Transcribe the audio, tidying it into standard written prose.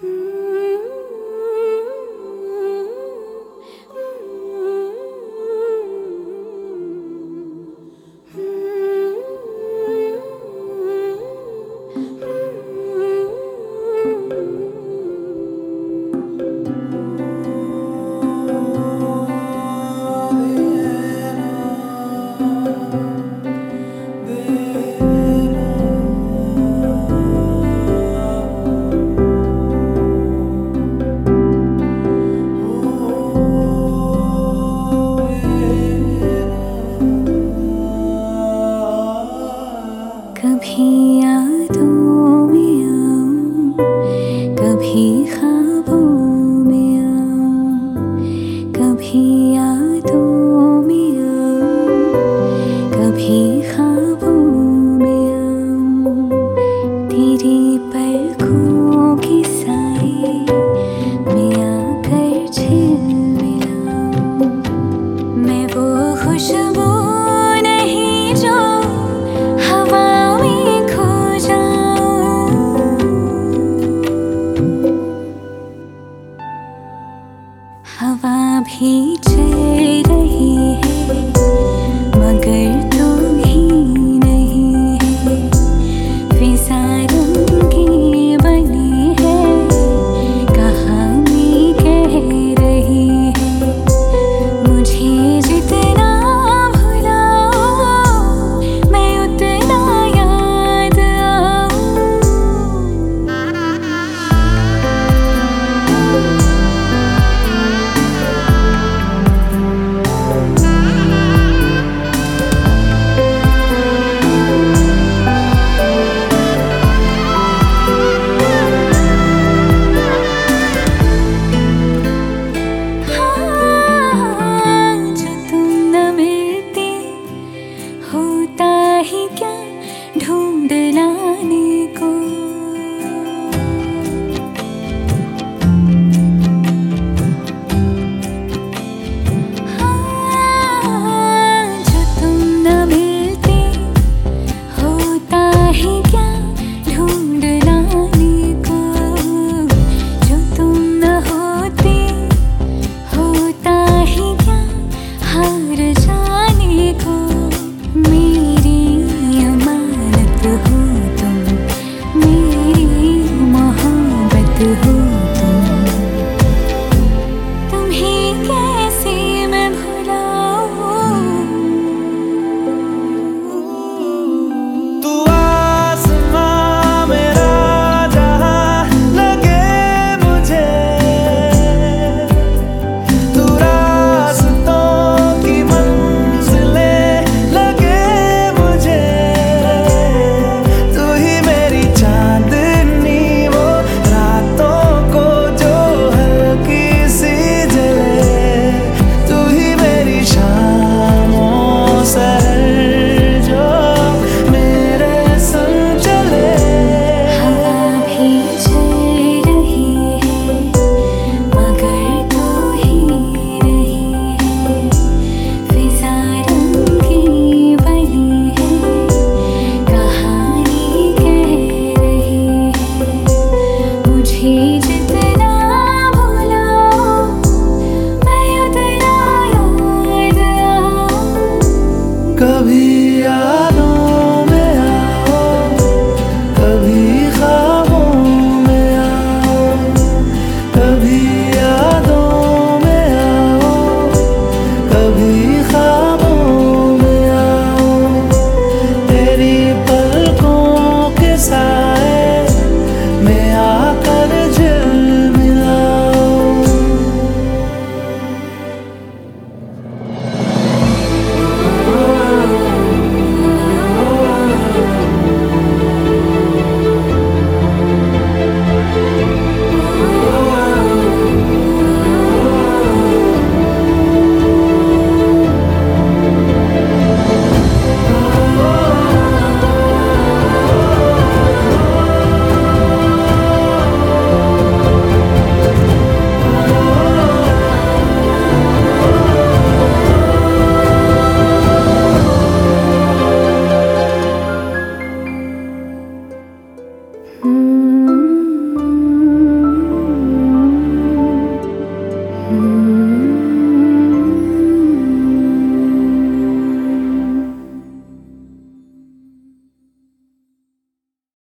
कभी यादों में आऊं, कभी ख्वाबों में आऊं, कभी यादों में आऊं, कभी ख्वाबों में आऊं, तेरी पलकों की साए में आकर झिलमिलाऊं। मैं वो खुशबू नहीं जो हवा में खो जाऊं, हवा भी चल रही है मगर तू ही नहीं है। फिजा रंगी बनी है कहानी कह रही है। मुझे जितना भुलाओ मैं उतना याद आऊं। जो तुम न मिलती होता ही क्या ढूंढ लाने को। जो तुम न मिलती होता ही क्या ढूंढ लाने को। जो तुम न होती होता ही क्या हार जाने को। मेरी अमानत हो तुम, मेरी मोहब्बत हो तुम। तुम्हें कैसे मैं भुलाऊं। तू आसमां मेरा जहां लगे मुझे, तू रास्तों की मंजिलें लगे मुझे। तू ही मेरी चांदनी वो रातों को जो हल्की सी जले। तू ही मेरी शामों सहर जो मेरे संग चले। हवा भी चल रही है मगर तू ही नहीं है। फिजा रंगी बनी है कहानी कह रही है। मुझे जितना भुलाओ मैं उतना याद आऊं। कभी यादों में आओ, कभी ख्वाबों में आओ, कभी यादों में आओ, कभी ख्वाबों में आओ। तेरी पलकों के साए में आकर झिलमिलाओ। ओ हूँ।